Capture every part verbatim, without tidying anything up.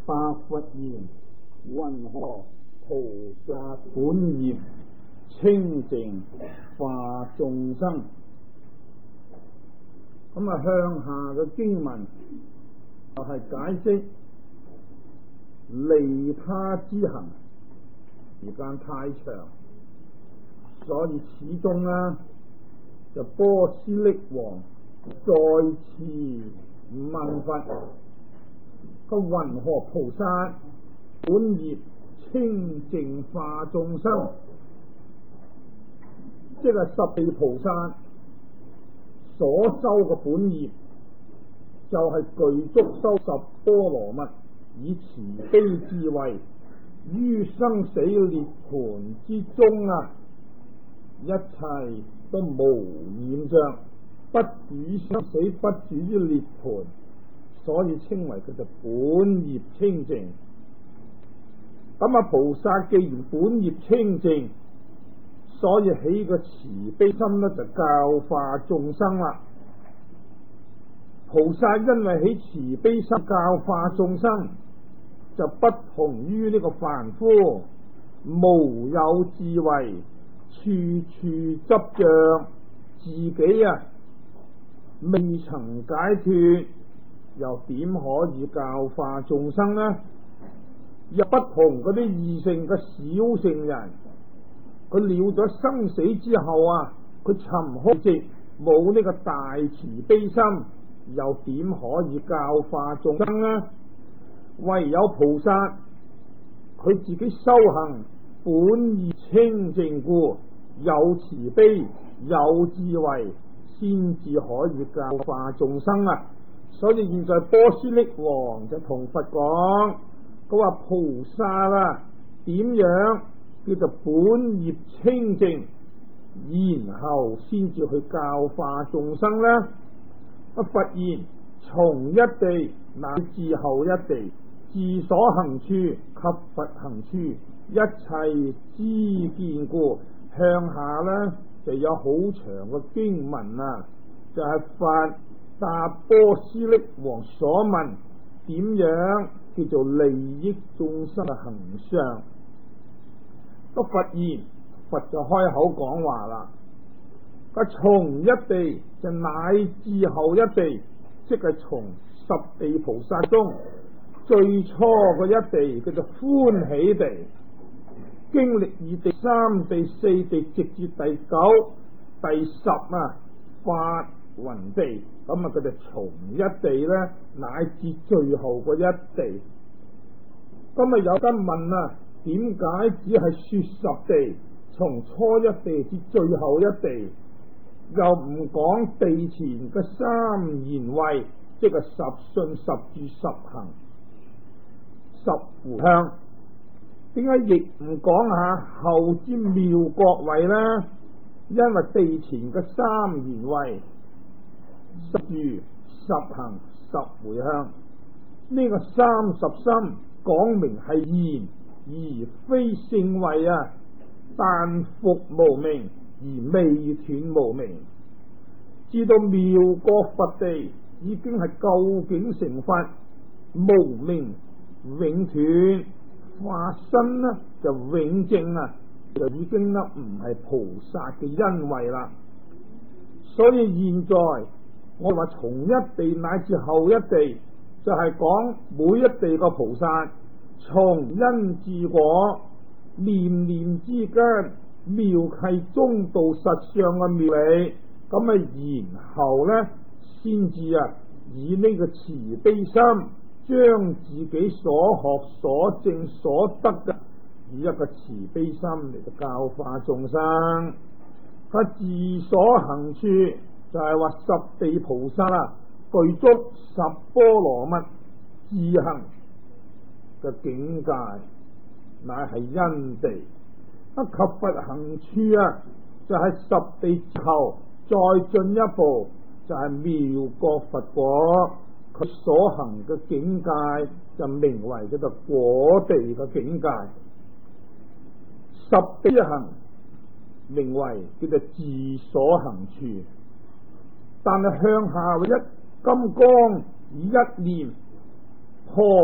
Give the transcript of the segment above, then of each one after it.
白佛言：云何菩薩本業清淨化眾生？咁啊，向下嘅經文就係解釋利他之行，時間太長，所以始終呢，就波斯匿王再次問佛：個云何菩薩本業清淨化眾生？即係十地菩薩所修嘅本業，就係、是、具足修十波羅蜜，以慈悲智慧於生死涅槃之中啊，一切都無染着，不主生死，不主於涅槃，所以稱為佢就本業清淨。咁啊，菩薩既然本業清淨，所以起個慈悲心呢，就教化眾生啦。菩薩因為起慈悲心教化眾生，就不同於呢個凡夫，無有智慧，處處執着自己啊，未曾解脫，又點可以教化眾生呢？又不同嗰啲異性嘅小聖人，佢了咗生死之後啊，佢沉空寂，冇呢個大慈悲心，又點可以教化眾生呢？唯有菩薩，佢自己修行本意清淨故，有慈悲有智慧，先至可以教化眾生啊！所以現在波斯匿王就同佛講，佢話菩薩啊，點樣叫做本業清淨，然後先至去教化眾生呢？啊，佛言：從一地乃至後一地，自所行處及佛行處，一切知見故。向下呢就有好長嘅經文啊，就係、是、佛答波斯匿王所問，點樣叫做利益眾生嘅行相？個佛言，佛就開口講話啦。個從一地就乃至後一地，即係從十地菩薩中最初嗰一地叫做歡喜地，經歷二地、三地、四地，直至第九、第十啊法雲地，咁啊佢哋從一地呢乃至最後嗰一地。今日有得問啊，點解只係說十地，從初一地至最後一地，又唔講地前嘅三賢位，即係十信、十住、十行、十回向？點解亦唔講下後之妙國位呢？因為地前嘅三賢位、十住、十行、十回向，呢、這個三十心講明係賢，而非聖位啊！但復無明，而未斷無明，至到妙國佛地已經係究竟成佛，無明永斷，化身呢就永證啊，就已經呢唔係菩薩嘅恩惠啦。所以現在我話從一地乃至後一地，就係、是、講每一地個菩薩從因至果，念念之間妙契中道實相嘅妙理，咁啊然後呢先至啊以呢個慈悲心，將自己所學所證所得嘅，以一個慈悲心嚟到教化眾生。佢自所行處就係話十地菩薩啊，具足十波羅蜜自行嘅境界，乃係因地。啊及佛行處啊，就係、是、十地之後再進一步，就係、是、妙國佛果。佢所行嘅境界就名為叫做果地嘅境界。十地行名為叫做自所行處，但係向下一金剛以一念破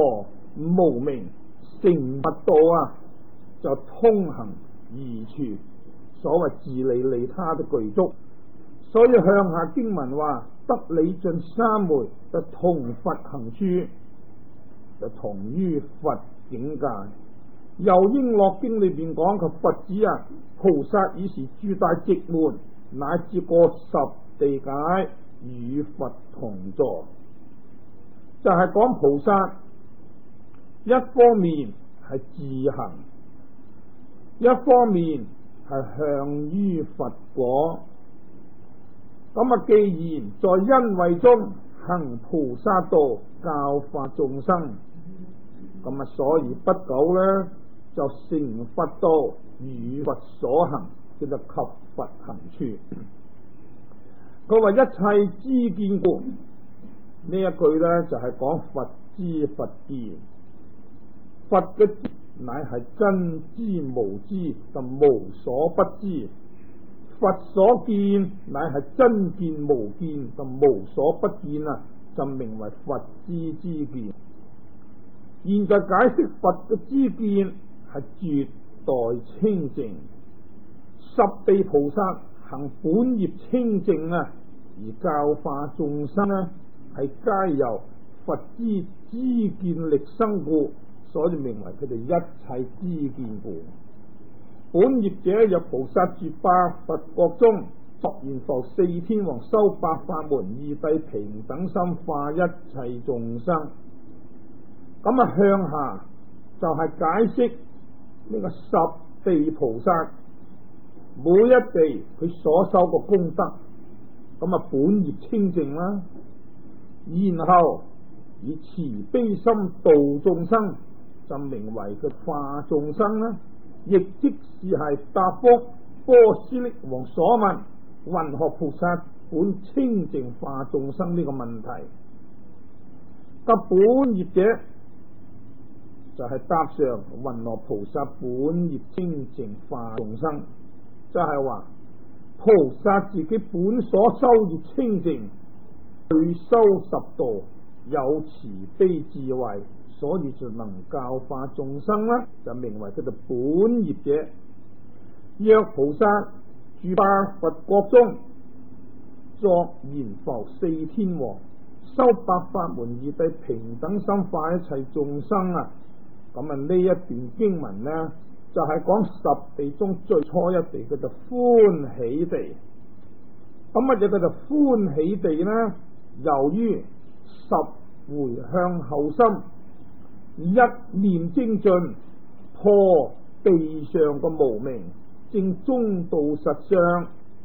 無明成佛道啊，就通行二處，所謂自利利他的具足。所以向下經文話得理盡三昧，就同佛行處，就同於佛境界。又應樂經裏邊講及佛子啊，菩薩已是住大寂門，乃至過十地界，與佛同坐。就係、是、講菩薩一方面係自行，一方面係向於佛果。咁啊，既然在因位中行菩薩道，教化眾生，咁啊，所以不久呢，就成佛道，與佛所行，叫做及佛行處。佢話一切知見故，呢一句呢，就係、是、講佛知佛見。佛嘅知乃係真知無知，就無所不知；佛所見乃係真見無見，就無所不見啊，就名為佛知知見。現在解釋佛嘅知見係絕代清淨，十地菩薩行本業清淨啊，而教化眾生呢，係皆由佛知知見力生故，所以名為佢哋一切知見故。本業者若菩薩住百佛國中，作現復四天王，修百法門，二諦平等心，化一切眾生。咁啊，向下就係解釋呢個十地菩薩每一地佢所修個功德，咁啊本業清淨啦，然後以慈悲心度眾生，就名為佢化眾生啦。亦即是係答覆波斯匿王所問，云何菩薩本清淨化眾生呢個問題？及本業者就係答上云何菩薩本業清淨化眾生，就係話菩薩自己本所修業清淨，去修十道有慈悲智慧，所以就能教化眾生啦，就名為佢哋本業者。若菩薩住百佛國中，作現復四天王，修百法門，二諦平等心，化一切眾生啊！咁啊，呢一段經文呢，就係、是、講十地中最初一地叫做歡喜地。咁乜嘢叫做歡喜地呢？由於十回向後心，一念精進，破地上個無明，正中道實相，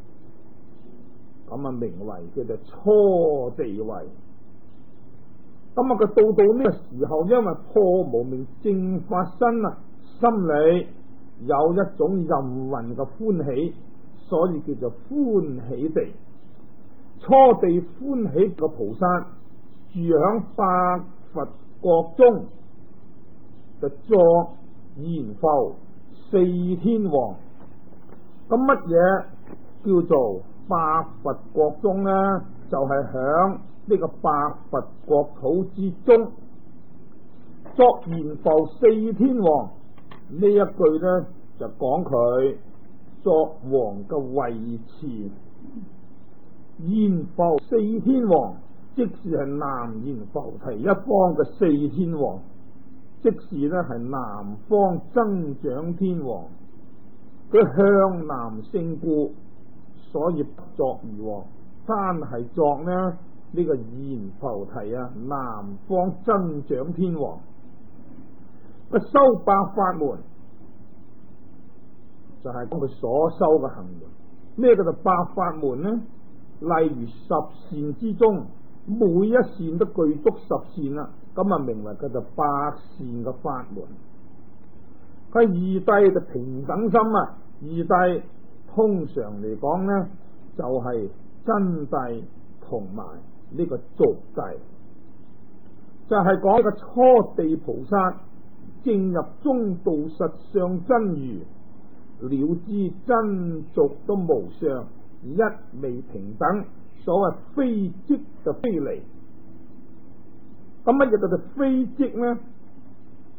咁啊名為叫做初地位。咁啊，佢到到呢個時候，因為破無明正發生啊，心裏有一種任運嘅歡喜，所以叫做歡喜地。初地歡喜嘅菩薩住響百佛國中，就作現復四天王。咁乜嘢叫做百佛國中呢？就係響呢個百佛國土之中作現復四天王。呢一句呢，就講佢作王嘅位置。現復四天王，即是係南閻浮提一方嘅四天王，即是呢係南方增長天王。佢向南勝故，所以不作而王，單係作呢呢、這個閻浮提啊，南方增長天王。佢修百法門，就係講佢所修嘅行門。咩叫做百法門呢？例如十善之中，每一善都具足十善啦，咁啊名為叫做百善嘅法門。佢二諦就平等心啊，二諦通常嚟講呢，就係、是、真諦同埋呢個俗諦，就係講個初地菩薩正入中道實相真如，了知真俗都無相，一味平等，所謂非即就非離。咁乜嘢叫做非即呢？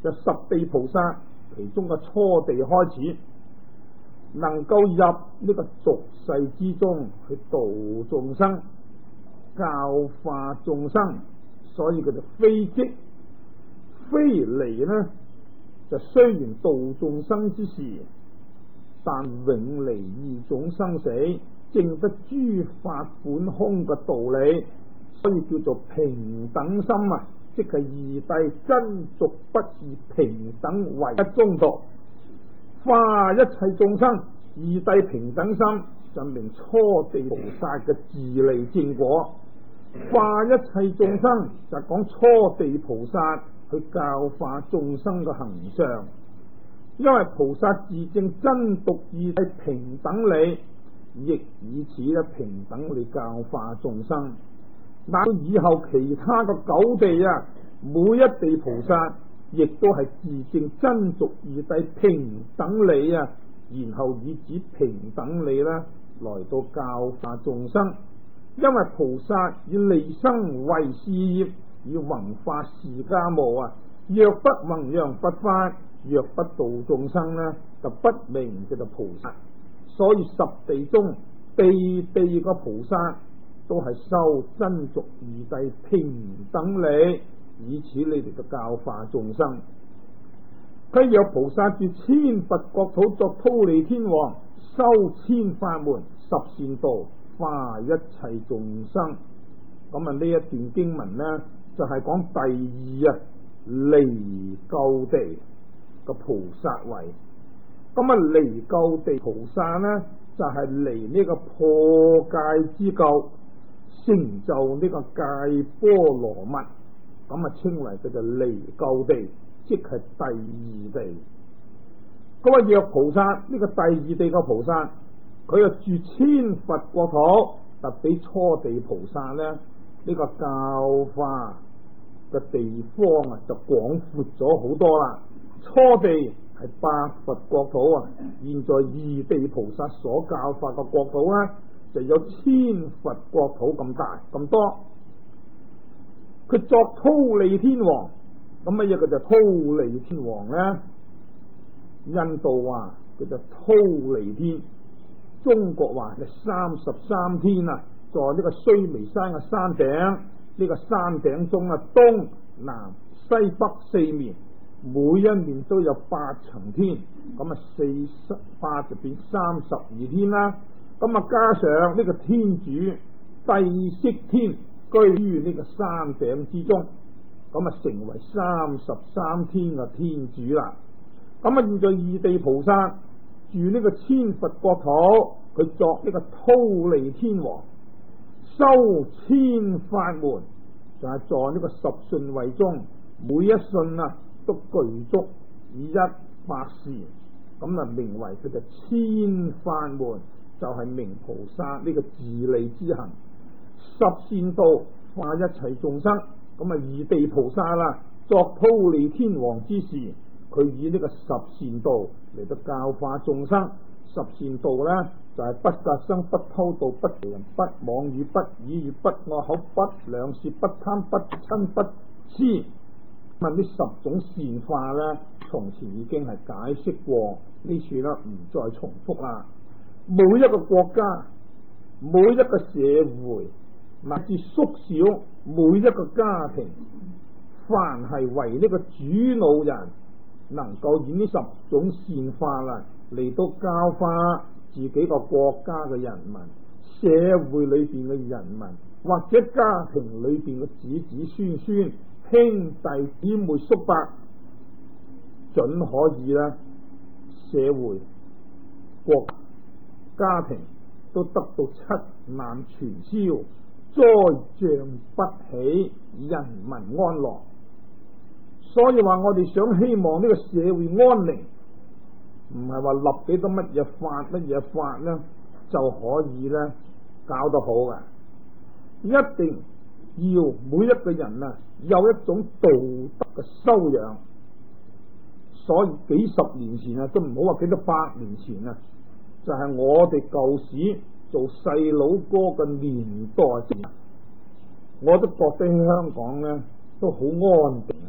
就十地菩薩其中嘅初地開始，能夠入呢個俗世之中去度眾生、教化眾生，所以佢就非即非離呢，就雖然度眾生之時，但永離二種生死，證得諸法本空嘅道理，所以叫做平等心啊！即係二諦真俗不二平等為一中道，化一切眾生。二諦平等心就明初地菩薩嘅自利正果，化一切眾生就講初地菩薩去教化眾生嘅行相。因為菩薩自證真獨二諦平等理，亦以此咧平等理教化眾生。那以後其他嘅九地啊，每一地菩薩亦都係自證真獨二諦平等理啊，然後以此平等理啦來到教化眾生。因為菩薩以利生為事業，以弘法示家務啊。若不弘揚佛法，若不度眾生呢，就不名叫做菩薩。所以十地中地地個菩薩都係修真俗二諦平等理，以此你哋嘅教化眾生。佢若菩薩住千佛國土作忉利天王，修千法門十善道，化一切眾生。咁啊呢一段經文呢，就係、是、講第二啊離垢地個菩薩位。咁啊離垢地菩薩呢，就係離呢個破戒之垢，成就呢個戒波羅蜜，咁啊稱為佢就離垢地，即係第二地。咁啊若菩薩呢個第二地個菩薩，佢又住千佛國土，特比初地菩薩呢，呢、這個教化嘅地方啊就廣闊咗好多啦。初地係百佛國土啊，現在二地菩薩所教化嘅國土呢，就有千佛國土咁大咁多。佢作忉利天王，咁乜嘢佢就忉利天王呢？印度話佢就忉利天，中國話係三十三天啊，在呢個須彌山嘅山頂，呢、這個山頂中啊東南西北四面，每一面都有八層天，咁啊四十八就變三十二天啦。咁啊加上呢個天主帝釋天居於呢個山頂之中，咁啊成為三十三天嘅天主啦。咁啊現在二地菩薩住呢個千佛國土，佢作呢個忉利天王，修千法門，就係、是、在呢個十順位中，每一順啊都具足以一百事，咁啊名為佢就千法門，就係、是、明菩薩呢個自利之行。十善道化一切眾生，咁啊二地菩薩啦，作忉利天王之時，佢以呢個十善道嚟到教化眾生。十善道呢，就係、是、不殺生、不偷盜、不邪淫、不妄語、不綺語、不惡口、不兩舌、不貪、不嗔、不痴。咁呢十種善化呢，從前已經係解釋過，呢處呢唔再重複啦。每一個國家、每一個社會，乃至縮小每一個家庭，凡係為呢個主腦人，能夠以呢十種善化啦嚟到教化自己個國家嘅人民、社會裏邊嘅人民，或者家庭裏邊嘅子子孫孫、兄弟姊妹叔伯，準可以啦，社會、國家庭都得到七難全消，災障不起，人民安樂。所以話我哋想希望呢個社會安寧，唔係話立幾多乜嘢法乜嘢法呢就可以咧搞得好嘅，一定要每一個人啊有一種道德嘅修養。所以幾十年前啊，都唔好話幾多百年前啊，就係、是、我哋舊時做細佬哥嘅年代，我都覺得喺香港咧都好安定。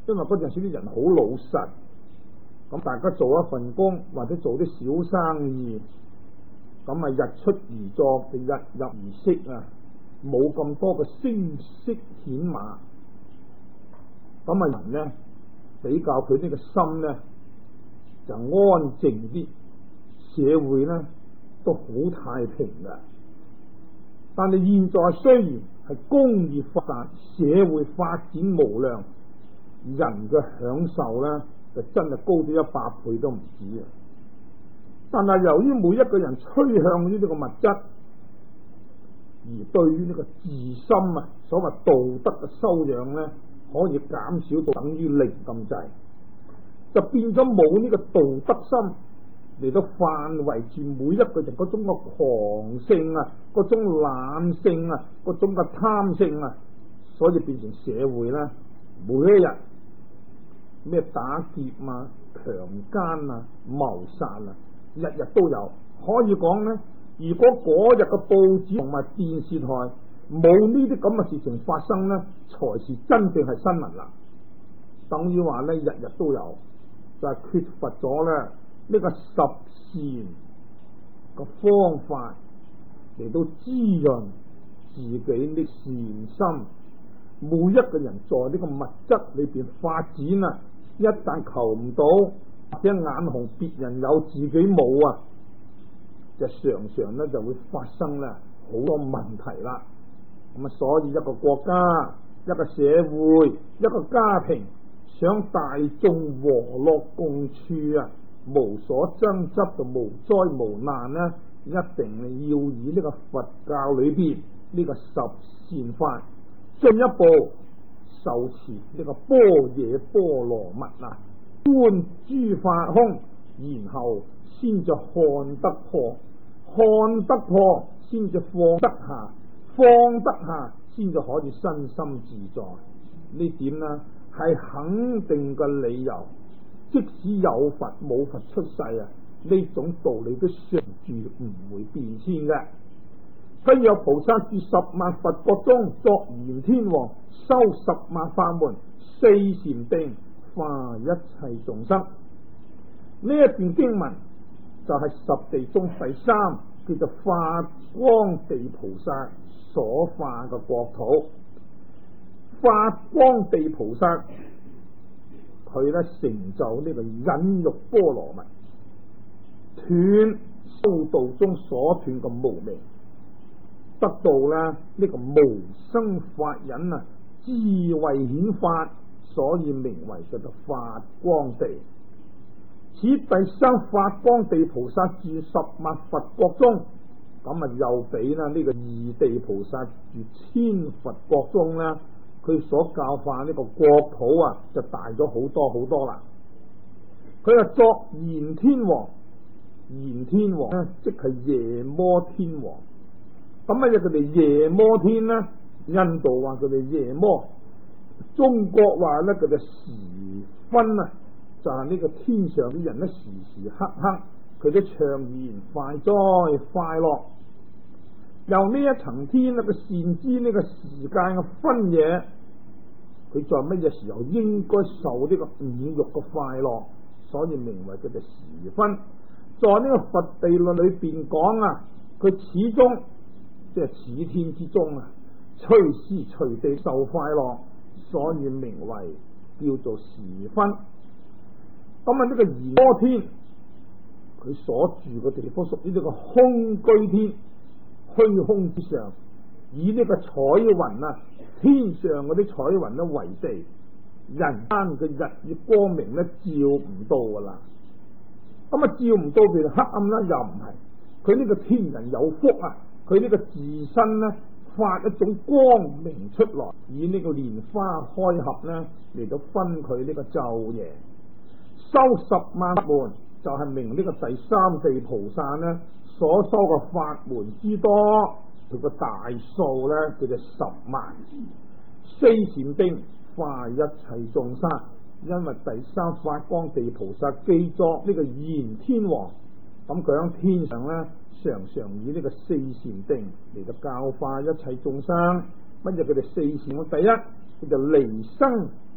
因為嗰陣時啲人好老實，咁大家做一份工或者做啲小生意，咁啊日出而作，日入而息啊，冇咁多嘅聲色犬馬，咁啊人呢比較佢呢個心呢就安靜啲，社會呢都好太平噶。但係現在雖然係工業發達，社會發展無量，人嘅享受呢就真係高咗一百倍都唔止啊！但係由於每一個人趨向於呢個物質，而對於呢個自心啊，所謂道德嘅修養呢，可以減少到等於零咁滯，就變咗冇呢個道德心嚟到範圍住每一個人嗰種嘅狂性啊，嗰種懶性啊，嗰種嘅貪性啊，所以變成社會呢，每一日咩打劫啊、強姦啊、謀殺啊，日日都有。可以講呢，如果嗰日嘅報紙同埋電視台冇呢啲咁嘅事情發生呢，才是真正係新聞啦。等於話呢，日日都有，就係、是、缺乏咗呢呢個十善嘅方法嚟到滋潤自己的善心。每一個人在呢個物質裏邊發展啊，一旦求唔到，或者眼紅別人有自己冇啊，就常常咧就會發生咧好多問題啦。咁啊，所以一個國家、一個社會、一個家庭想大眾和樂共處啊，無所爭執就無災無難呢，一定要以呢個佛教裏邊呢個十善法進一步受持呢個般若波羅蜜啊，觀諸法空，然後先至看得破，看得破先至放得下，放得下先至可以身心自在。呢點呢係肯定嘅理由，即使有佛冇佛出世啊，呢種道理都常住唔會變遷嘅。譬如有菩薩住十萬佛國中作燃天王，修十萬法門，四禪定化一切眾生。呢一段經文就係十地中第三，叫做化光地菩薩所化嘅國土。化光地菩薩佢咧成就呢個忍辱波羅蜜，斷修道中所斷嘅無明，得到咧呢個無生法忍啊，智慧顯發，所以名為叫做發光地。此第三發光地菩薩住十萬佛國中，咁啊又比啦呢個二地菩薩住千佛國中咧，佢所教化呢個國土啊就大咗好多好多啦。佢啊作燃天王，燃天王咧即係夜摩天王。咁乜嘢佢哋夜摩天呢？印度話佢哋夜摩，中國話咧佢哋時分啊，就係、是、呢個天上啲人咧時時刻刻佢都暢言快哉快樂。由呢一層天咧，佢善知呢個時間嘅分野，佢在乜嘢時候應該受呢個五欲嘅快樂，所以名為佢哋時分。在呢個佛地論裏邊講啊，佢始終即係此天之中啊，隨時隨地受快樂，所以名為叫做時分。咁啊，呢個燃摩天，佢所住嘅地方屬於呢個空居天，虛空之上，以呢個彩雲啊，天上嗰啲彩雲咧為地，人間嘅日月光明咧照唔到噶啦。咁啊，照唔到變黑暗啦，又唔係。佢呢個天人有福啊！佢呢個自身呢，發一種光明出來，以呢個蓮花開合呢嚟到分佢呢個晝夜。修十萬法門就係明呢個第三地菩薩呢所修嘅法門之多，佢個大數呢叫做十萬。四禪定化一切眾生，因為第三發光地菩薩記作呢個燃天王，咁佢喺天上呢，常常以呢個四禪定嚟到教化一切眾生。乜嘢佢哋四禪？第一，佢就離生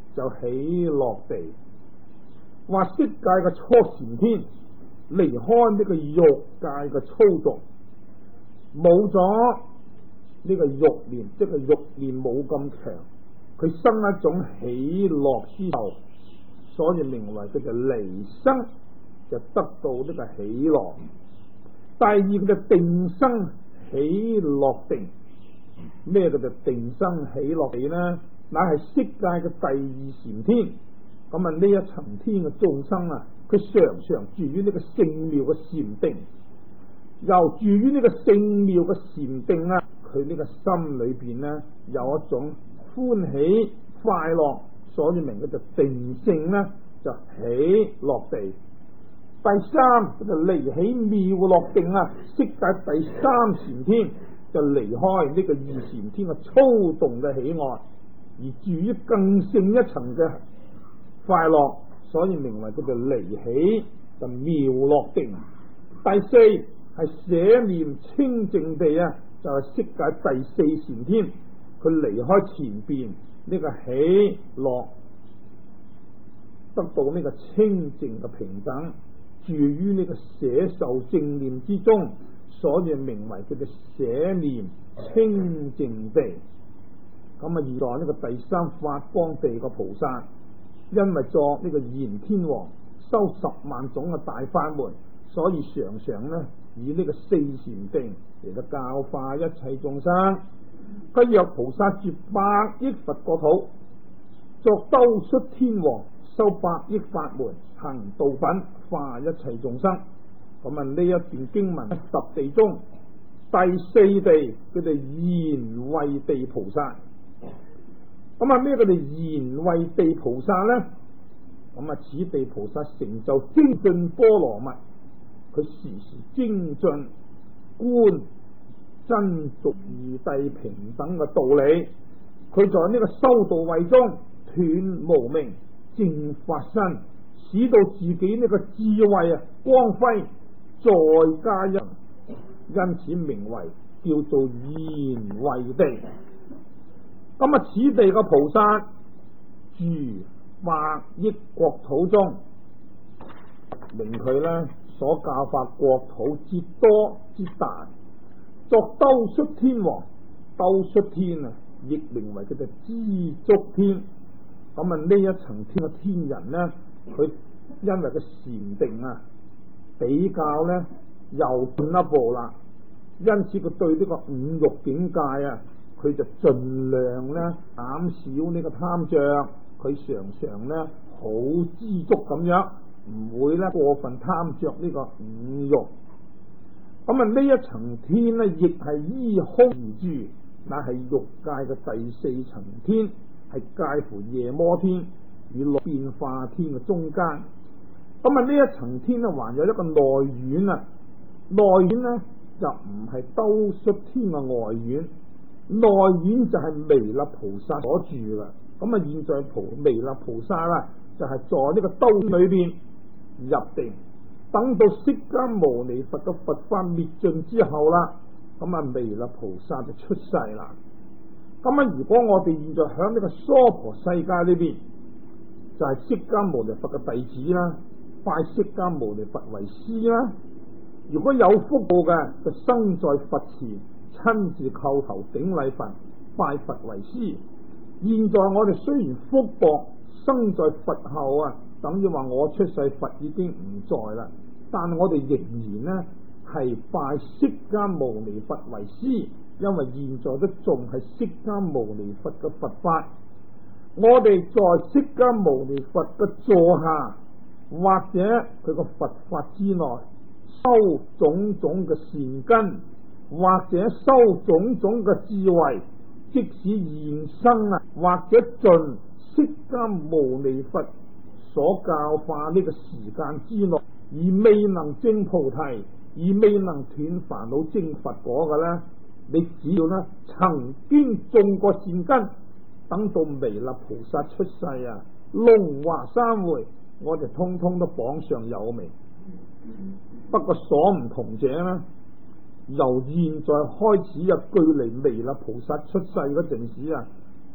就起落地。話色界嘅初禪天離開呢個欲界嘅操縱，冇咗呢個欲念，即係欲念冇咁強，佢生一種喜樂之後，所以名為佢就離生，就得到呢個喜樂。第二佢就定生喜樂定，咩叫做定生喜樂地呢？乃係色界嘅第二禪天。咁啊呢一層天嘅眾生啊，佢常常住於呢個聖妙嘅禪定，由住於呢個聖妙嘅禪定啊，佢呢個心裏邊呢有一種歡喜快樂，所以名嘅就定性呢就喜樂地。第三就離起妙樂定啊，色界第三禪天就離開呢個二禪天嘅操動嘅喜愛，而住於更勝一層嘅快樂，所以名為叫做離起就妙樂定。第四係捨念清淨地啊，就係、是、色界第四禪天，佢離開前邊呢個喜樂，得到呢個清淨嘅平等，住於呢個捨受正念之中，所以名為叫做捨念清淨地。咁啊，現在呢個第三法光地嘅菩薩，因為作呢個燃天王，修十萬種嘅大法門，所以常常呢以呢個四禪定嚟到教化一切眾生。佢若菩薩住百億佛國土，作兜率天王，修百億法門，行道品，化一切眾生。咁啊，呢一段經文十地中第四地叫做賢慧地菩薩。咁啊，咩叫做賢慧地菩薩呢？咁啊，此地菩薩成就精進波羅蜜，佢時時精進觀真俗二諦平等嘅道理。佢在呢個修道位中斷無明淨法身，使到自己呢個智慧啊光輝再加一，因此名為叫做賢慧地。咁啊，此地嘅菩薩住百億國土中，令佢呢所教化國土之多之大，作兜率天王。兜率天啊，亦名為佢嘅知足天。咁啊，呢一層天嘅天人呢，佢因為個禪定啊比較呢又進一步啦，因此佢對呢個五欲境界啊，佢就盡量咧減少呢個貪着，佢常常咧好知足咁樣，唔會咧過分貪着呢個五欲。咁啊，呢一層天咧亦係依空而住，乃係欲界嘅第四層天，係介乎夜摩天與六變化天嘅中間。咁啊，呢一層天咧還有一個內院啊，內院咧就唔係兜率天嘅外院。內院就係彌勒菩薩所住啦。咁啊，現在菩彌勒菩薩啦，就係、是、在呢個兜裏邊入定，等到釋迦牟尼佛嘅佛法滅盡之後啦，咁啊彌勒菩薩就出世啦。咁啊，如果我哋現在響呢個娑婆世界裏邊，就係、是、釋迦牟尼佛嘅弟子啦，拜釋迦牟尼佛為師啦。如果有福報嘅，就生在佛前，親自叩頭頂禮佛，拜佛為師。現在我哋雖然福薄，生在佛後啊，等於話我出世佛已經唔在啦，但我哋仍然呢係拜釋迦牟尼佛為師，因為現在都仲係釋迦牟尼佛嘅佛法。我哋在釋迦牟尼佛嘅座下，或者佢個佛法之內，修種種嘅善根，或者修種種嘅智慧，即使現生啊，或者盡釋迦牟尼佛所教化呢個時間之內，而未能證菩提，而未能斷煩惱證佛果嘅呢，你只要呢曾經種過善根，等到彌勒菩薩出世啊，龍華三會，我哋通通都榜上有名。不過所唔同者呢，由現在開始啊，距離彌勒菩薩出世嗰陣時啊，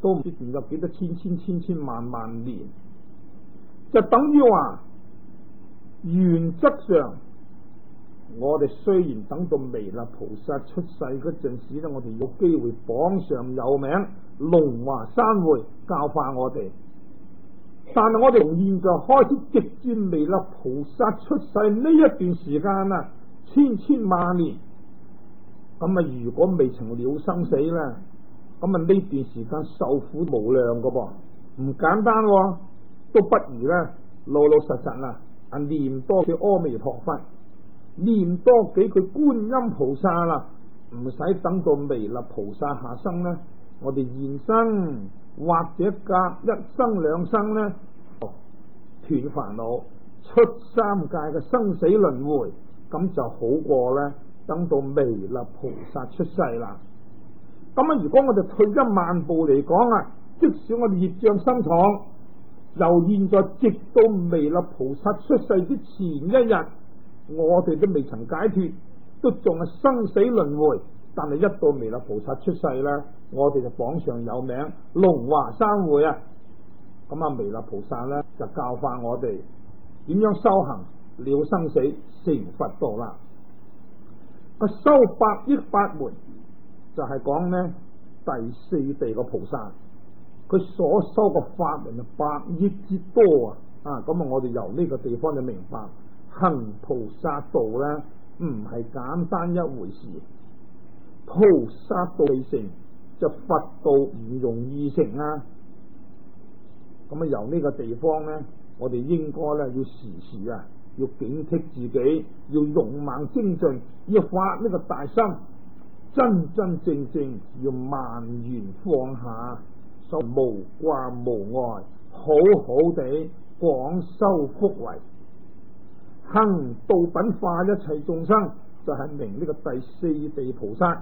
都唔知仲有幾多千千千千萬萬年，就等於話原則上，我哋雖然等到彌勒菩薩出世嗰陣時咧，我哋有機會榜上有名，龍華三會教化我哋，但係我哋從現在開始直至彌勒菩薩出世呢一段時間啊，千千萬年，咁啊如果未曾了生死咧，咁啊呢段時間受苦無量噶噃，唔簡單喎，都不如咧老老實實啦，啊念多句阿彌陀佛，念多幾句觀音菩薩啦，唔使等到彌勒菩薩下生咧，我哋現生或者隔一生兩生咧，斷煩惱出三界嘅生死輪迴，咁就好過咧等到彌勒菩薩出世啦。咁啊，如果我哋退一萬步嚟講啊，即使我哋業障深重，由現在直到彌勒菩薩出世之前一日，我哋都未曾解脫，都仲係生死輪迴。但係一到彌勒菩薩出世咧，我哋就榜上有名，龍華三會啊！咁啊，彌勒菩薩咧就教化我哋點樣修行了生死成佛道啦。個修百億法門就係講呢第四地個菩薩，佢所修個法門啊百億之多啊！啊，咁啊，我哋由呢個地方就明白行菩薩道咧唔係簡單一回事。菩薩道未成，就佛道唔容易成啊！咁啊，由呢個地方咧，我哋應該咧要時時啊，要警惕自己，要勇猛精進，要發呢個大心，真真正正要萬緣放下，所以無掛無礙，好好地廣修福慧，行道品化一切眾生，就係明呢個第四地菩薩。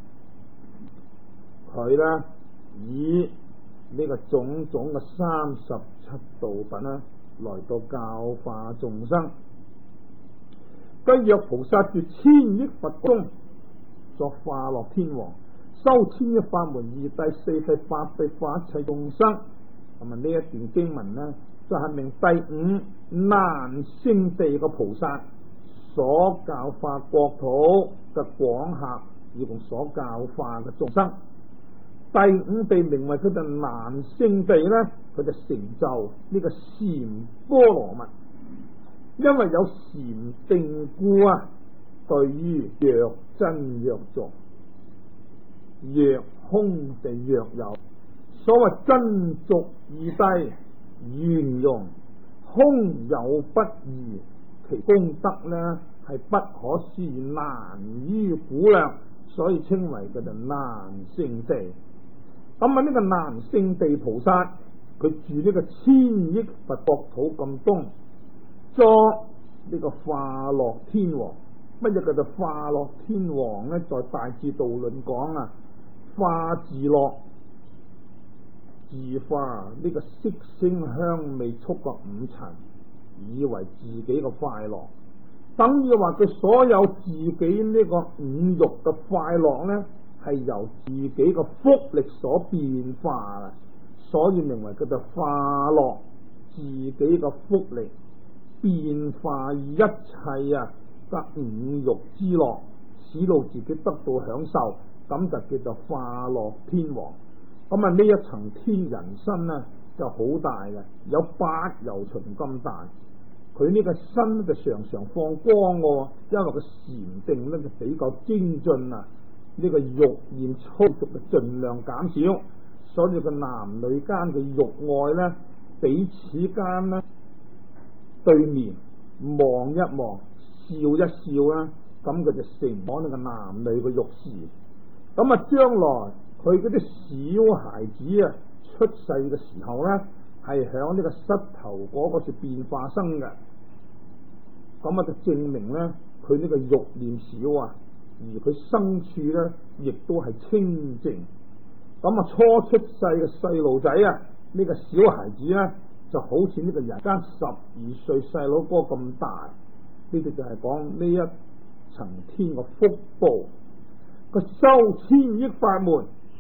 佢咧以呢個種種嘅三十七道品啦，來到教化眾生。跟若菩薩住千億佛中，作化樂天王，修千億法門，二諦四諦八諦化一切眾生。咁啊，呢一段經文呢，就係、是、明第五難勝地嘅菩薩所教化國土嘅廣客，以及所教化嘅眾生。第五地名為佢嘅難勝地咧，佢就成就呢個禪波羅蜜，因為有禪定故啊。對於若真若俗，若空地若有，所謂真俗二諦圓融，空有不異，其功德咧係不可思議，難於估量，所以稱為佢嘅難勝地。咁啊，呢個難勝地菩薩，佢住呢個千億佛國土咁東，作呢個化樂天王。乜嘢叫做化樂天王呢？在大智度論講啊，化自樂，自化呢個色聲香味觸覺五塵，以為自己嘅快樂，等於話佢所有自己呢個五欲嘅快樂呢，係由自己嘅福力所變化嘅，所以名為叫做化樂，自己嘅福力變化一切啊，得五欲之樂，使到自己得到享受，咁就叫做化樂天王。咁啊，呢一層天人身呢就好大嘅，有八由旬咁大。佢呢個身就常常放光嘅，因為個禪定咧就比較精進啊。呢個欲念粗俗嘅盡量減少，所以個男女間嘅欲愛咧，彼此間咧對面望一望，笑一笑啦，咁佢就成咗呢個男女嘅欲事。咁啊，將來佢嗰啲小孩子啊出世嘅時候咧，係響呢個膝頭嗰個處變化生嘅。咁啊，就證明咧佢呢個欲念少啊。而佢生處咧，亦都係清淨。咁啊，初出世嘅細路仔啊，呢、這個小孩子咧，就好似呢個人間十二歲細佬哥咁大。呢啲就係講呢一層天嘅福報。個修千億法門，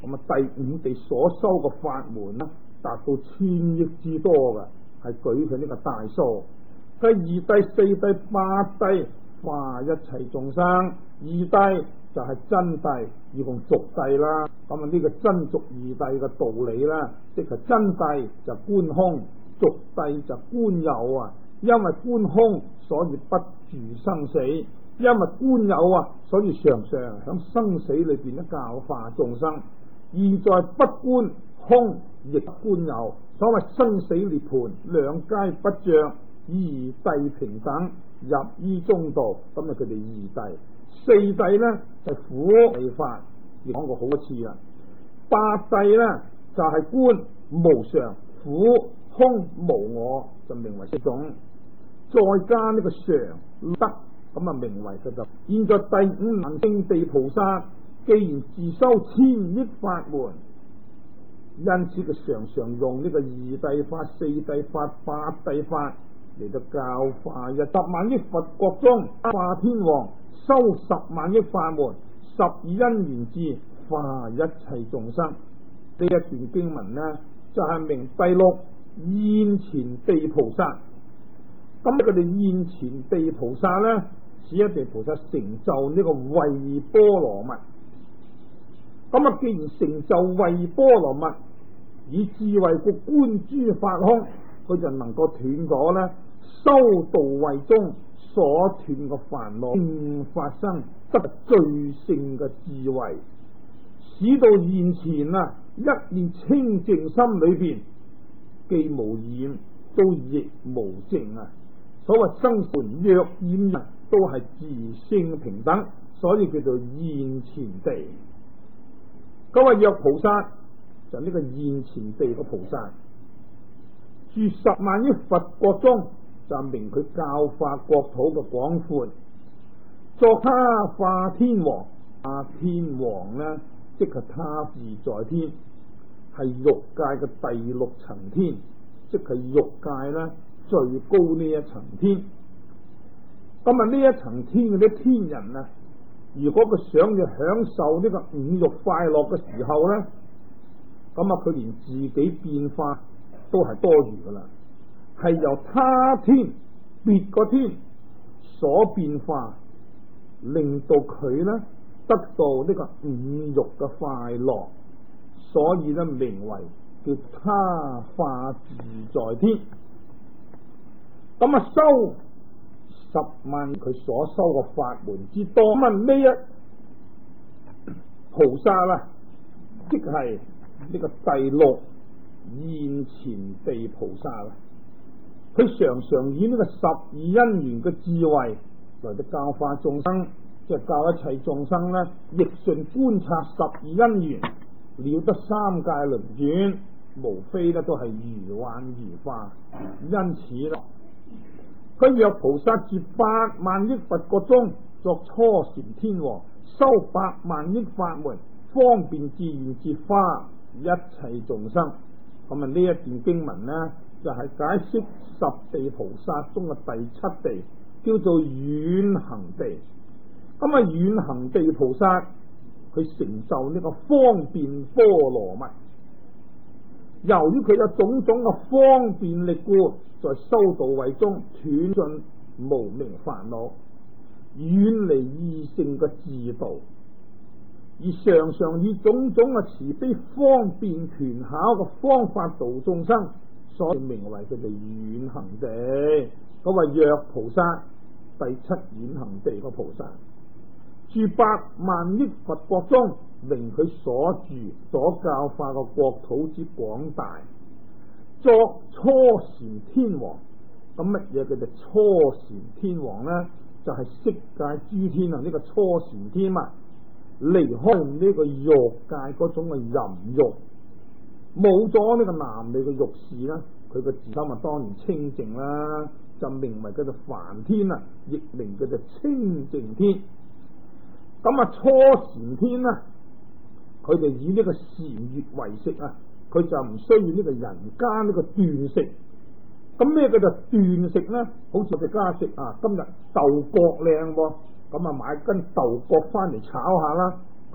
咁啊，第五地所修嘅法門呢，達到千億之多嘅，係舉佢呢個大數。佢二諦、四諦、八諦化一切眾生，二諦就係真諦，以共俗諦啦。咁啊，呢個真俗二諦嘅道理啦，即係真諦就觀空，俗諦就觀有啊。因為觀空，所以不住生死；因為觀有啊，所以常常響生死裏邊咧教化眾生。現在不觀空，亦不觀有，所謂生死涅槃兩皆不障，二諦平等，入於中道。咁啊，佢哋二諦。四諦呢就係苦諦法，亦講過好多次啦。八諦呢就係、是、觀無常、苦、空、無我，就名為四種。再加呢個常德，咁啊名為佢就。現在第五能聖地菩薩，既然自修千億法門，因此佢常常用呢個二諦法、四諦法、八諦法嚟到教化一十萬億佛國中化天王，修十萬億法門，十二因緣智化一切眾生。呢一段經文呢，就係、是、明第六現前地菩薩。咁佢哋現前地菩薩呢，此一地菩薩成就呢個慧波羅蜜。咁啊，既然成就慧波羅蜜，以智慧故觀諸法空，佢就能夠斷咗呢修道慧中所斷嘅煩惱，發生得最勝嘅智慧，使到現前啊一念清淨心裏邊，既無染都亦無淨啊。所謂生死若染人，都係自性平等，所以叫做現前地。嗰位若菩薩就呢個現前地嘅菩薩，住十萬億佛國中，就明佢教化國土嘅廣闊。作他化天王，化天王呢，即係他自在天，係欲界嘅第六層天，即係欲界呢最高呢一層天。咁啊，呢一層天嗰啲天人啊，如果佢想要享受呢個五欲快樂嘅時候呢，咁啊，佢連自己變化都係多餘噶啦，係由他天別個天所變化，令到佢呢得到呢個五欲嘅快樂，所以呢名為叫他化自在天。咁啊，修十萬佢所修嘅法門之多，咁啊呢一菩薩啦，即係呢個第六現前地菩薩啦，佢常常以呢個十二因緣嘅智慧來到教化眾生，即係教一切眾生呢，逆順觀察十二因緣，了得三界輪轉，無非呢都係如幻如化。因此啦，佢若菩薩住八萬億佛國中，作初禪天王，修百萬億法門，方便自然節化一切眾生。咁啊，呢一段經文呢，就係、是、解釋十地菩薩中嘅第七地，叫做遠行地。咁啊，遠行地菩薩佢成就呢個方便波羅蜜。由於佢有種種嘅方便力故，在修道位中斷盡無明煩惱，遠離異性嘅自道，而常常以種種嘅慈悲方便權巧嘅方法度眾生，所以名為佢哋遠行地。嗰位若菩薩，第七遠行地個菩薩，住百萬億佛國中，令佢所住所教化嘅國土之廣大，作初禪天王。咁乜嘢叫做初禪天王呢？就係、是、色界諸天啊！呢、這個初禪天啊，離開呢個欲界嗰種嘅淫欲，冇咗呢個男女嘅欲事啦，佢個自心啊當然清淨啦，就名為叫做梵天啊，亦名叫做清淨天。咁啊，初禪天啊，佢哋以呢個禪悅為食啊，佢就唔需要呢個人間呢個斷食。咁咩叫做斷食呢？好似我哋家食啊，今日豆角靚喎，咁啊買根豆角翻嚟炒下啦，咁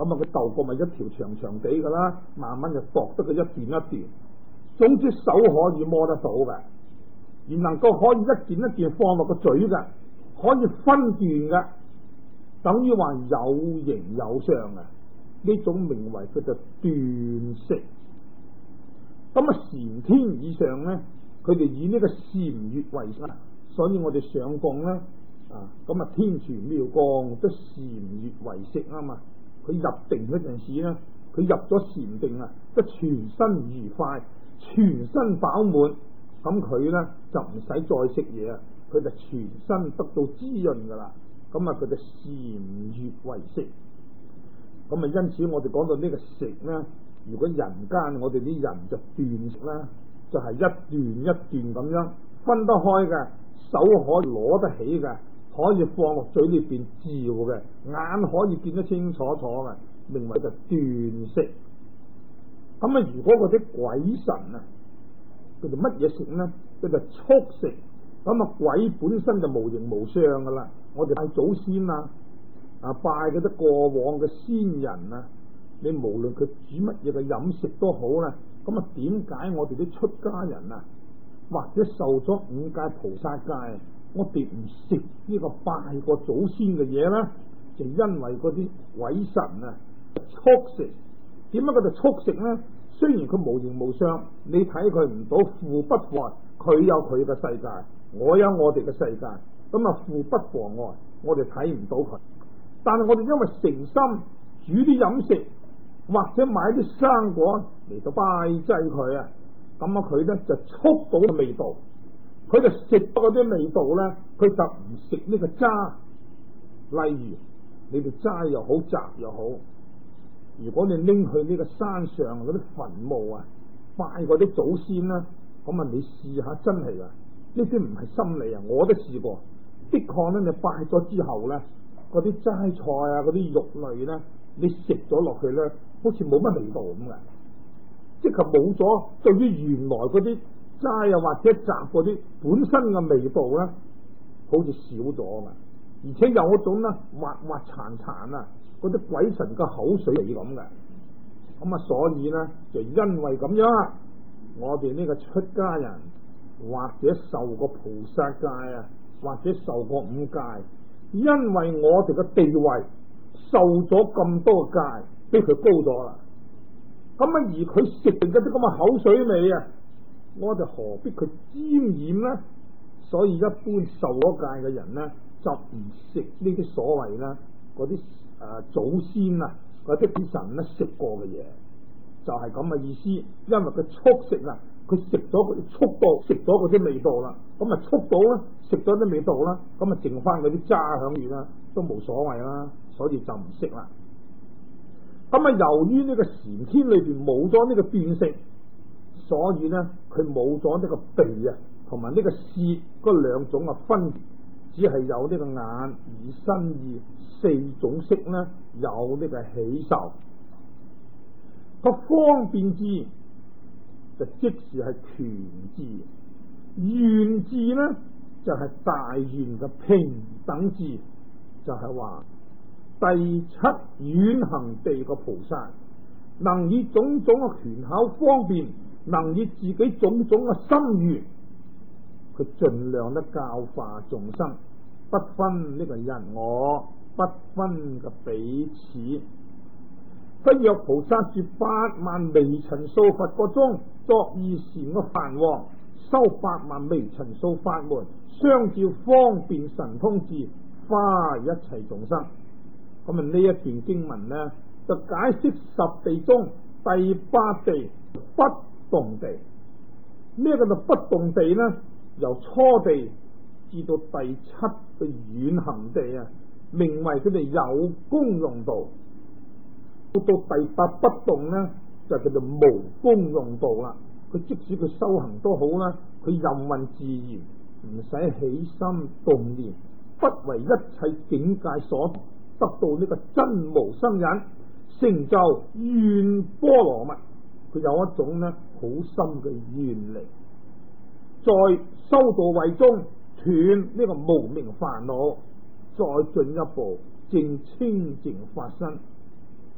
咁啊佢度過咪一條長長地噶啦，慢慢就度得佢一段一段。總之手可以摸得到嘅，而能夠可以一件一件放落個嘴嘅，可以分段嘅，等於話有形有相嘅，呢種名為佢就斷食。咁啊禪天以上咧，佢哋以呢個禪月為生，所以我哋上供咧啊，咁啊天傳妙光得禪月為食啊嘛。佢入定嗰陣時咧，佢入咗禪定啊，得全身愉快，全身飽滿，咁佢咧就唔使再食嘢啊，佢就全身得到滋潤噶啦。咁啊佢就禪月為食。咁啊因此我哋講到呢個食咧，如果人間我哋啲人就斷食啦，就係、是、一段一段咁樣分得開嘅，手可以攞得起嘅，可以放落嘴裏邊照嘅，眼可以見得清楚楚嘅，名為就斷食。咁啊如果嗰啲鬼神啊，佢哋乜嘢食呢？佢就畜食。咁啊鬼本身就無形無相噶啦，我哋拜祖先啊，啊拜嗰啲過往嘅先人啊，你無論佢煮乜嘢嘅飲食都好啦，咁啊點解我哋啲出家人啊，或者受咗五戒菩薩戒，我哋唔食呢個拜過祖先嘅嘢咧？就因為嗰啲鬼神啊畜食。點解佢哋畜食咧？雖然佢無形無相，你睇佢唔到，互不妨，佢有佢嘅世界，我有我哋嘅世界，咁啊互不妨礙，我哋睇唔到佢。但係我哋因為誠心煮啲飲食，或者買啲生果嚟到拜祭佢啊，咁啊佢咧就觸到個味道，佢就食到嗰啲味道咧，佢就唔食呢個渣。例如你哋齋又好，雜又好，如果你拎去呢個山上嗰啲墳墓啊，拜嗰啲祖先啦，咁啊你試下，真係噶，呢啲唔係心理啊，我都試過。的確咧，你拜咗之後咧，嗰啲齋菜啊，嗰啲肉類咧，你食咗落去咧，好似冇乜味道咁嘅，即係冇咗對於原來嗰啲齋啊或者雜嗰啲本身嘅味道咧，好似少咗嘛。而且有一種咧滑滑潺潺啊，嗰啲鬼神嘅口水味咁嘅。咁啊，所以咧就因為咁樣，我哋呢個出家人或者受過菩薩戒啊，或者受過五戒，因為我哋嘅地位受咗咁多戒，比佢高咗啦。咁啊，而佢食定嗰啲咁嘅口水味啊，我哋何必佢沾染呢？所以一般受咗戒嘅人呢，就唔食呢啲所謂啦，嗰啲誒祖先啊，嗰啲神咧食過嘅嘢，就係咁嘅意思。因為佢畜食啊，佢食咗嗰啲畜到，食咗嗰啲味道啦，咁啊畜到咧，食咗啲味道啦，咁啊剩翻嗰啲渣響住啦，都冇所謂啦，所以就唔食啦。咁啊，由於呢個禪天裏邊冇咗呢個斷食，所以咧佢冇咗呢個鼻啊，同埋呢個舌嗰兩種嘅分別。只係有呢個眼、耳、身、意四種色咧，有呢個喜受。個方便智就即是係權智，願智咧就係、是、大願嘅平等智，就係、是、話第七遠行地個菩薩，能以種種嘅權巧方便，能以自己種種嘅心願。佢盡量咧教化眾生，不分呢個人我，不分個彼此。不若菩薩住八萬微塵數佛國中，作二禪嘅梵王，修八萬微塵數法門，相照方便神通智，化一切眾生。咁啊呢一段經文呢，就解釋十地中第八地不動地。咩叫做不動地呢？由初地至到第七嘅遠行地啊，名為佢哋有功用道。到到第八不動呢，就叫做無功用道啦。佢即使佢修行都好啦，佢任運自然，唔使起心動念，不為一切境界所得到呢個真無生忍，成就願波羅蜜。佢有一種呢好深嘅願力。在修道位中斷呢個無明煩惱，再進一步正清淨法身。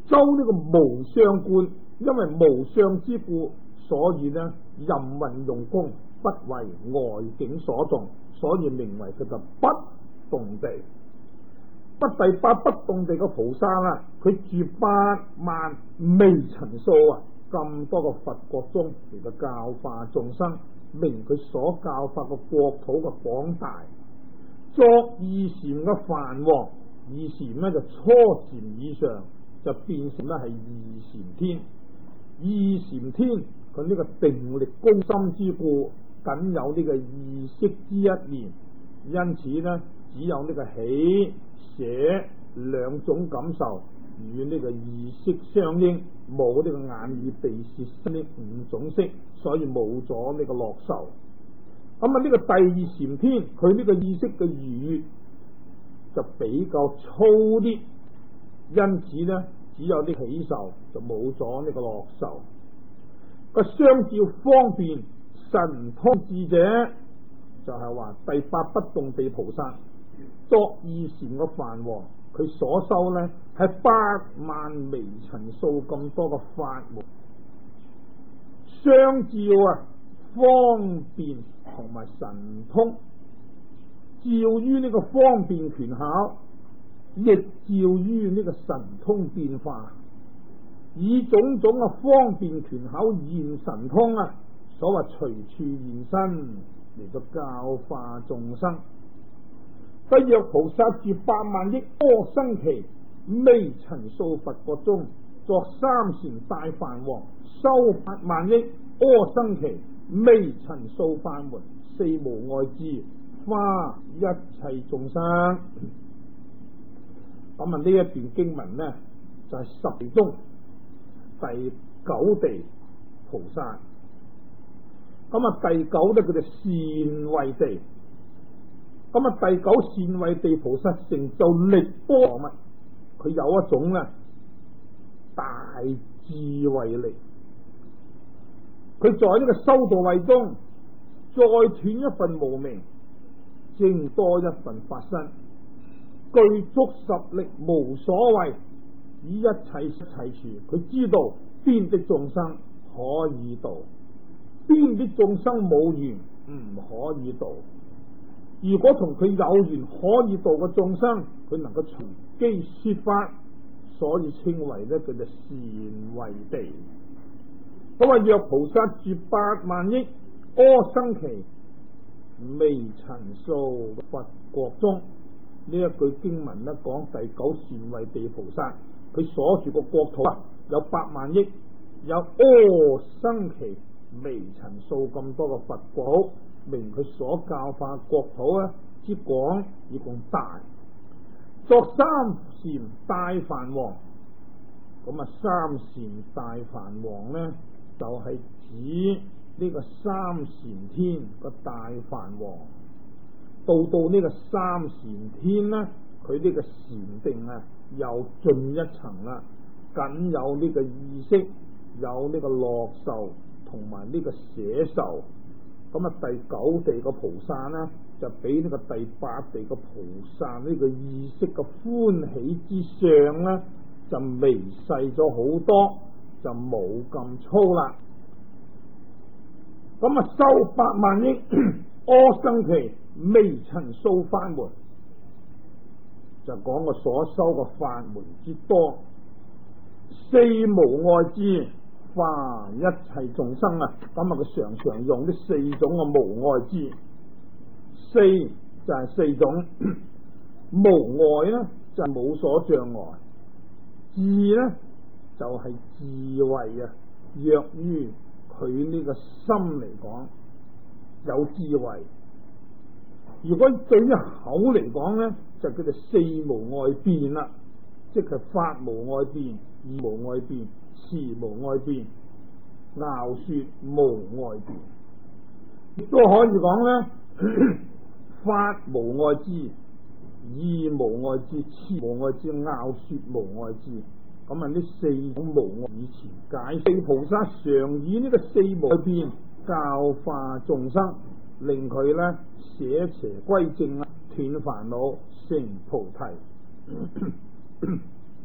周呢個無相觀，因為無相之故，所以呢任運用功，不為外境所動，所以名為佢就不動地。不第八不動地嘅菩薩啦，佢住八萬微塵數啊，咁多個佛國中嚟到教化眾生，明佢所教化嘅國土嘅廣大。作二禪嘅梵王，二禪呢就初禪以上就變成咧係二禪天。二禪天佢呢個定力高深之故，僅有呢個意識之一念，因此呢只有呢個喜捨兩種感受與呢個意識相應，冇呢個眼耳鼻舌身呢五種色，所以冇咗呢個樂受。咁啊呢個第二禪天，佢呢個意識嘅愉悅就比較粗啲，因此呢只有啲喜受，就冇咗呢個樂受。個相照方便神通智者，就係話第八不動地菩薩作二禪嘅梵王，佢所修呢係百萬微塵數咁多嘅法門，相照啊方便同埋神通，照於呢個方便權巧，亦照於呢個神通變化，以種種嘅方便權巧現神通啊，所謂隨處現身嚟到教化眾生。不若菩薩住八萬億阿僧祇微塵數佛國中，作三禪大梵王，修八萬億阿僧祇微塵數法門，四無礙智，化一切眾生。咁啊呢一段經文呢，就係、是、十地中第九地菩薩。咁啊第九呢，佢哋善慧地。咁啊第九善慧地菩薩成就力波羅蜜，佢有一種咧大智慧力。佢在呢個修道位中，再斷一份無明，正多一份法身，具足十力無所謂，以一切一切處，佢知道邊啲眾生可以度，邊啲眾生冇緣唔可以度。如果同佢有緣可以度嘅眾生，佢能夠隨機說法，所以稱為咧佢就善慧地。咁啊，若菩薩住八萬億阿僧祇微塵數佛國中，呢一句經文咧講第九善慧地菩薩，佢所住個國土啊有八萬億，有阿僧祇微塵數咁多個佛國，明佢所教化國土啊之廣而共大。作三禪大梵王，咁啊三禪大梵王呢，就係、是、指呢個三禪天個大梵王。到到呢個三禪天呢，佢呢個禪定啊又進一層啦，僅有呢個意識，有呢個樂受同埋呢個捨受。咁啊第九地個菩薩呢，就比呢個第八地個菩薩呢個意識嘅歡喜之上呢，就微細咗好多，就冇咁粗啦。咁啊修八萬億阿僧祇微塵數法門，就講個所修嘅法門之多，四無礙智，化一切眾生啊！咁啊，佢常常用呢四種嘅無礙智，四就係四種無礙咧，就係冇所障礙；智咧就係智慧啊。若於佢呢個心嚟講有智慧，如果對於口嚟講咧，就叫做四無礙辯啦，即係法無礙辯、義無礙辯、詞無礙辯、拗說無礙辯，亦都可以講咧，法無礙智、義無礙智、詞無礙智、拗說無礙智。咁啊，呢四種無礙以前解四菩薩常以呢個四無礙辯教化眾生，令佢咧捨邪歸正啊，斷煩惱，成菩提。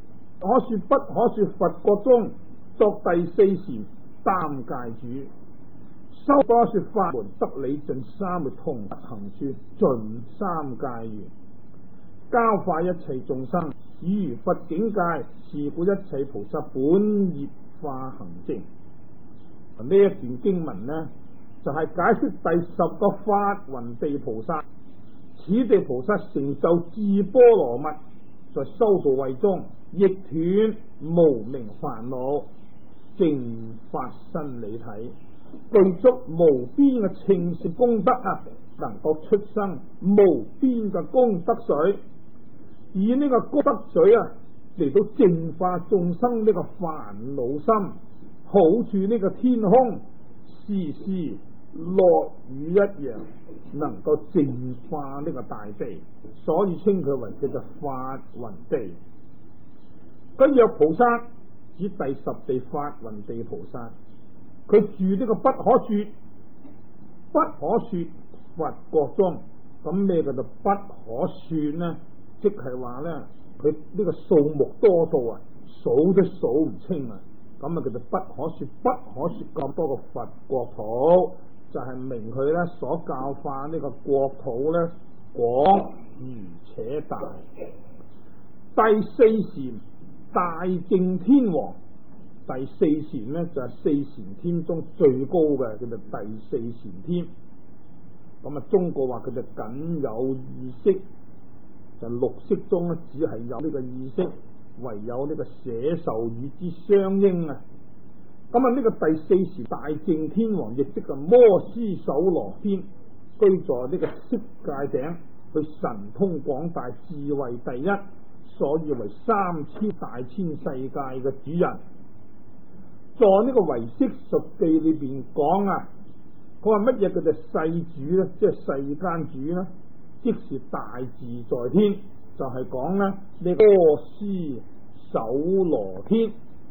可說不可說佛國中作第四禪擔戒主，修不可說法門得理盡三昧同行說盡三界緣，教化一切眾生以如佛境界，是故一切菩薩本業化行證。呢一段經文呢，就係、是、解釋第十個法雲地菩薩，此地菩薩成就智波羅蜜，在修道位中亦斷無明煩惱，淨法身理體，具足無邊嘅稱善功德啊，能夠出生無邊嘅功德水，以呢個功德水啊嚟到淨化眾生呢個煩惱心，好似呢個天空時時落雨一樣，能夠淨化呢個大地，所以稱佢為叫做法雲地。咁若菩薩指第十地法雲地菩薩，佢住呢個不可說不可說佛國中，咁咩叫做不可說呢？即係話呢，佢呢個數目多到啊，數都數唔清啊！咁啊叫做不可說不可說咁多個佛國土，就係、是、明佢呢所教化呢個國土呢廣而且大。第四禪大淨天王，第四禪呢就係、是、四禪天中最高嘅，叫做第四禪天。咁啊，中國話佢就僅有意識，就六識中咧只係有呢個意識，唯有呢個捨受與之相應啊。咁啊，呢個第四禪大淨天王亦即係摩醯首羅天，居在呢個色界頂，佢神通廣大，智慧第一，所以為三千大千世界嘅主人。在呢個唯識述記裏邊講啊，佢話乜嘢叫做世主呢？即係世間主呢，即是大自在天，就係講呢呢個摩醯首羅天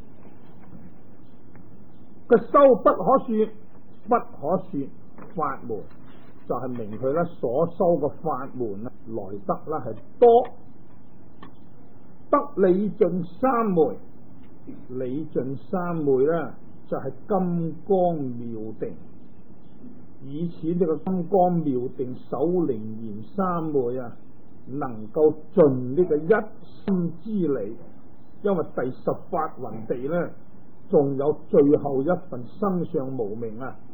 嘅修不可說不可說法門，就係、是、明佢咧所修嘅法門啊，來得啦係多，得理盡三昧，理盡三昧咧就係、是、金剛妙定，以此呢個金剛妙定首楞嚴三昧啊，能夠盡呢個一心之理。因為第十法雲地咧，仲有最後一份生相無明啊。